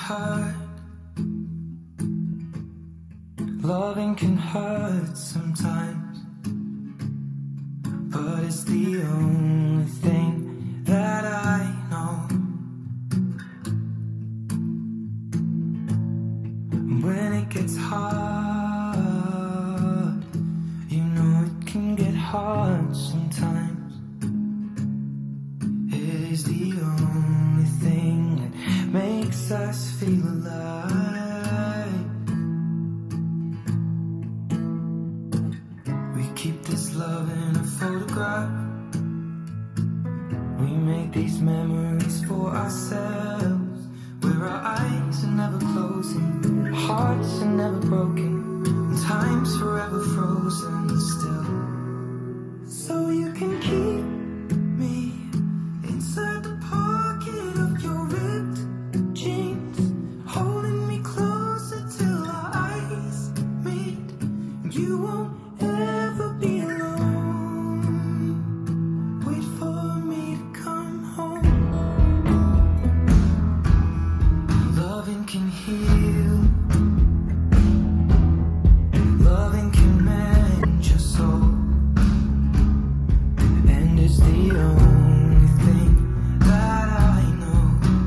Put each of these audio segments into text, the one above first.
hurt. Loving can hurt sometimes, but it's the only thing that I know. When it gets hard, you know it can get hard sometimes. It is the only thing that makes us feel alive. We keep this love in a photograph. We make these memories for ourselves, where our eyes are never closing, hearts are never broken, and time's forever frozen still. So you can keep me inside the pocket of your ripped jeans, holding me closer till our eyes meet. You won't ever be alone. Wait for me to come home. Loving can heal. Loving can mend your soul, and it's the only thing that I know.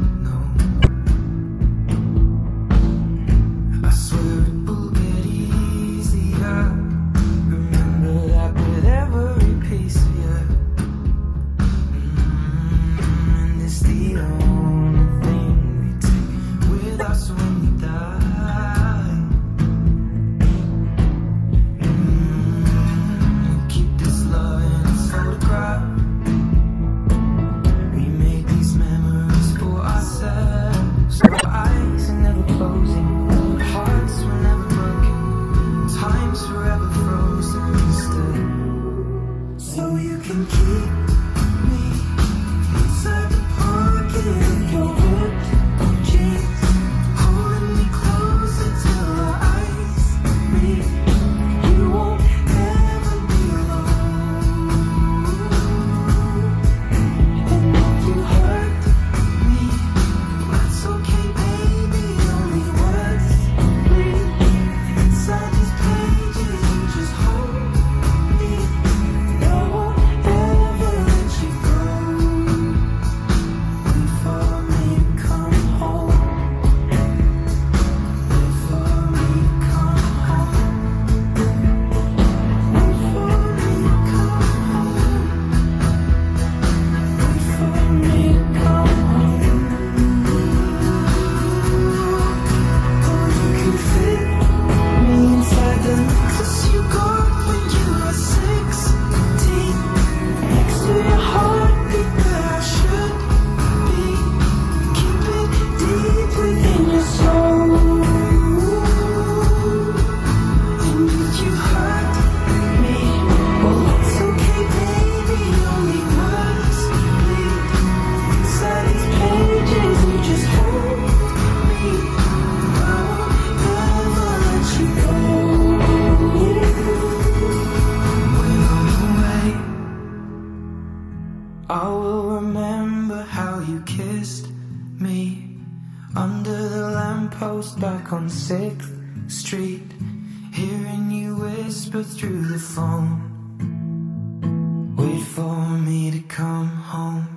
I swear it will get easier. Remember that with every piece of you. And it's the only thing we take with us when we die. We keep this love in a photograph. We make these memories for ourselves. Our eyes are never closing, hearts were never broken, time's forever frozen still. So you can keep me inside the pocket of your ripped jeans, holding me closer till our eyes meet. You won't ever be alone. And if you hurt me, that's okay, baby. Only words bleed inside these pages. You just hold me. I won't ever let you go. Wait for me to come home. Wait for me to come home. Wait for me to come home. Wait for me to come home. Oh, you can fit me inside the necklace you got when you were 16, next to your heartbeat where I should be. Keep it deep within your soul. And if you hurt me, well, it's okay, baby. Only words bleed inside these pages. You just hold me. I won't ever let you go. When I'm away, I will remember how you kissed me under the lamppost back on 6th Street, hearing you whisper through the phone. Wait for me to come home.